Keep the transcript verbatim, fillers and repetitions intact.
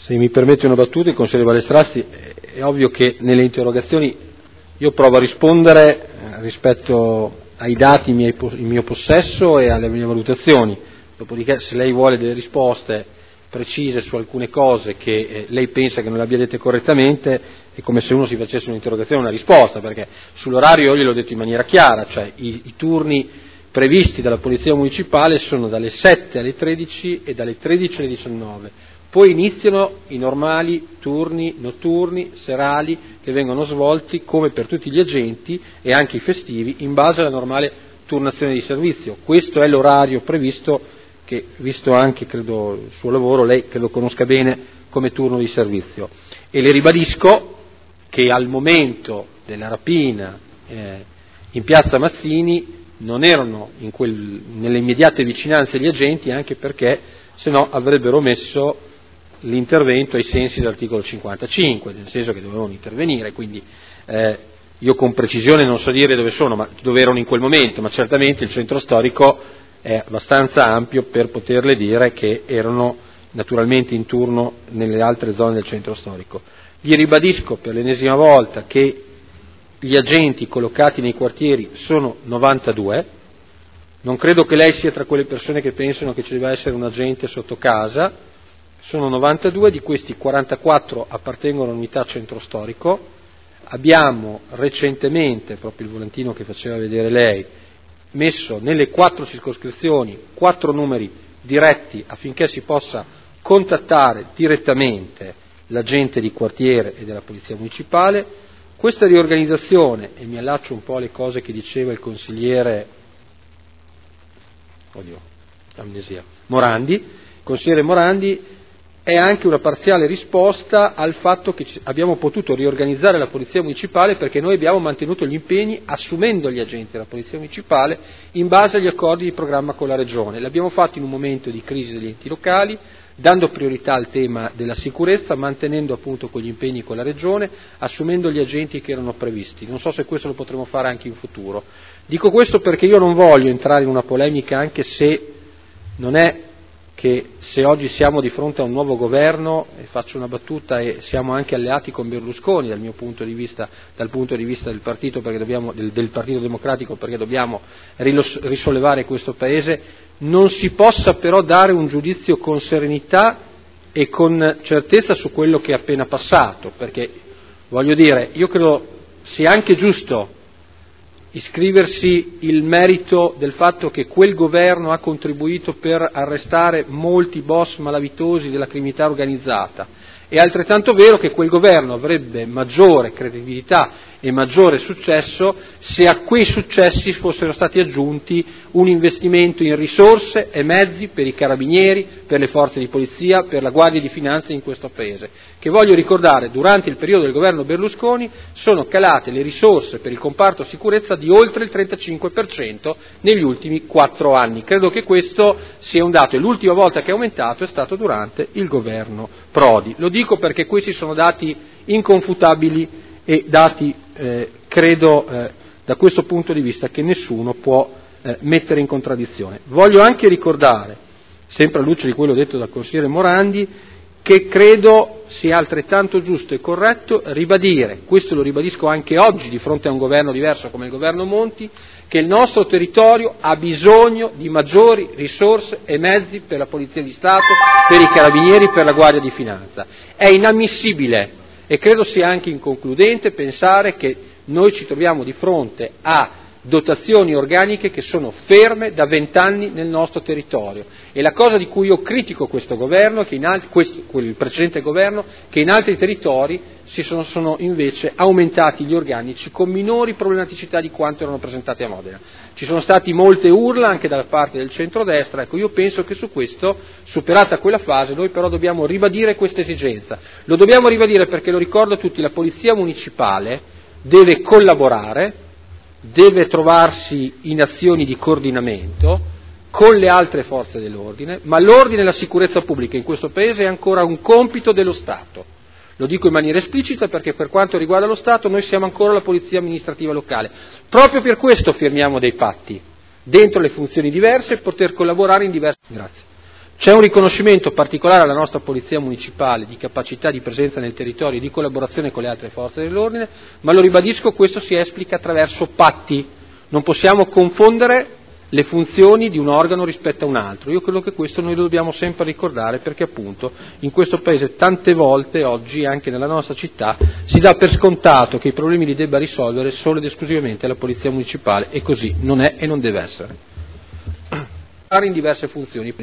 Se mi permette una battuta, il consigliere Balestrassi, è ovvio che nelle interrogazioni io provo a rispondere rispetto ai dati in, miei, in mio possesso e alle mie valutazioni, dopodiché se lei vuole delle risposte precise su alcune cose che eh, lei pensa che non le abbia dette correttamente, è come se uno si facesse un'interrogazione e una risposta, perché sull'orario io gliel'ho detto in maniera chiara, cioè i, i turni previsti dalla Polizia Municipale sono dalle sette alle tredici e dalle tredici alle diciannove. Poi iniziano i normali turni notturni, serali, che vengono svolti come per tutti gli agenti e anche i festivi in base alla normale turnazione di servizio. Questo è l'orario previsto che, visto anche credo il suo lavoro, lei che lo conosca bene come turno di servizio. E le ribadisco che al momento della rapina eh, in piazza Mazzini non erano in quel, nelle immediate vicinanze gli agenti, anche perché se no avrebbero messo l'intervento ai sensi dell'articolo cinquantacinque, nel senso che dovevano intervenire, quindi eh, io con precisione non so dire dove sono, ma dove erano in quel momento, ma certamente il centro storico è abbastanza ampio per poterle dire che erano naturalmente in turno nelle altre zone del centro storico. Gli ribadisco per l'ennesima volta che gli agenti collocati nei quartieri sono novantadue, non credo che lei sia tra quelle persone che pensano che ci debba essere un agente sotto casa. Sono novantadue, di questi quarantaquattro appartengono all'unità centro storico. Abbiamo recentemente, proprio il volantino che faceva vedere lei, messo nelle quattro circoscrizioni quattro numeri diretti affinché si possa contattare direttamente l'agente di quartiere e della Polizia Municipale. Questa riorganizzazione, e mi allaccio un po' alle cose che diceva il consigliere oddio, amnesia, Morandi, consigliere Morandi, è anche una parziale risposta al fatto che abbiamo potuto riorganizzare la Polizia Municipale perché noi abbiamo mantenuto gli impegni assumendo gli agenti della Polizia Municipale in base agli accordi di programma con la Regione. L'abbiamo fatto in un momento di crisi degli enti locali, dando priorità al tema della sicurezza, mantenendo appunto quegli impegni con la Regione, assumendo gli agenti che erano previsti. Non so se questo lo potremo fare anche in futuro. Dico questo perché io non voglio entrare in una polemica, anche se non è che se oggi siamo di fronte a un nuovo governo, e faccio una battuta, e siamo anche alleati con Berlusconi dal mio punto di vista, dal punto di vista del partito, perché dobbiamo, del, del Partito Democratico, perché dobbiamo risollevare questo Paese, non si possa però dare un giudizio con serenità e con certezza su quello che è appena passato, perché voglio dire, io credo sia anche giusto iscriversi il merito del fatto che quel governo ha contribuito per arrestare molti boss malavitosi della criminalità organizzata. È altrettanto vero che quel governo avrebbe maggiore credibilità e maggiore successo se a quei successi fossero stati aggiunti un investimento in risorse e mezzi per i carabinieri, per le forze di polizia, per la Guardia di Finanza in questo Paese, che voglio ricordare durante il periodo del governo Berlusconi sono calate le risorse per il comparto sicurezza di oltre il trentacinque per cento negli ultimi quattro anni. Credo che questo sia un dato, e l'ultima volta che è aumentato è stato durante il governo Prodi. Lo dico perché questi sono dati inconfutabili e dati, eh, credo, eh, da questo punto di vista che nessuno può eh, mettere in contraddizione. Voglio anche ricordare, sempre alla luce di quello detto dal consigliere Morandi, che credo sia altrettanto giusto e corretto ribadire, questo lo ribadisco anche oggi di fronte a un governo diverso come il governo Monti, che il nostro territorio ha bisogno di maggiori risorse e mezzi per la Polizia di Stato, per i Carabinieri, per la Guardia di Finanza. È inammissibile e credo sia anche inconcludente pensare che noi ci troviamo di fronte a dotazioni organiche che sono ferme da vent'anni nel nostro territorio, e la cosa di cui io critico questo governo, che in altri, questo, il precedente governo, che in altri territori si sono, sono invece aumentati gli organici con minori problematicità di quanto erano presentati a Modena. Ci sono stati molte urla anche da parte del centrodestra, ecco, io penso che su questo, superata quella fase, noi però dobbiamo ribadire questa esigenza. Lo dobbiamo ribadire perché, lo ricordo a tutti, la Polizia Municipale deve collaborare, deve trovarsi in azioni di coordinamento con le altre forze dell'ordine, ma l'ordine e la sicurezza pubblica in questo Paese è ancora un compito dello Stato. Lo dico in maniera esplicita perché per quanto riguarda lo Stato noi siamo ancora la polizia amministrativa locale. Proprio per questo firmiamo dei patti, dentro le funzioni diverse, e poter collaborare in diversi... Grazie. C'è un riconoscimento particolare alla nostra Polizia Municipale di capacità di presenza nel territorio e di collaborazione con le altre forze dell'ordine, ma lo ribadisco, questo si esplica attraverso patti. Non possiamo confondere le funzioni di un organo rispetto a un altro. Io credo che questo noi lo dobbiamo sempre ricordare, perché appunto in questo Paese tante volte, oggi anche nella nostra città, si dà per scontato che i problemi li debba risolvere solo ed esclusivamente la Polizia Municipale, e così non è e non deve essere. In diverse funzioni.